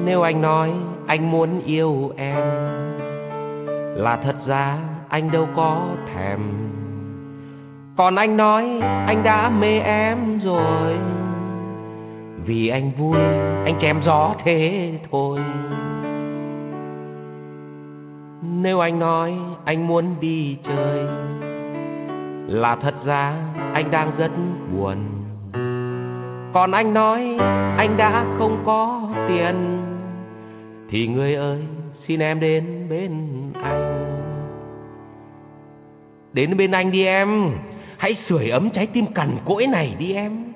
Nếu anh nói anh muốn yêu em, là thật ra anh đâu có thèm. Còn anh nói anh đã mê em rồi, vì anh vui anh chém gió thế thôi. Nếu anh nói anh muốn đi chơi, là thật ra anh đang rất buồn. Còn anh nói anh đã không có tiền, thì người ơi xin em đến bên anh. Đến bên anh đi em, hãy sưởi ấm trái tim cằn cỗi này đi em.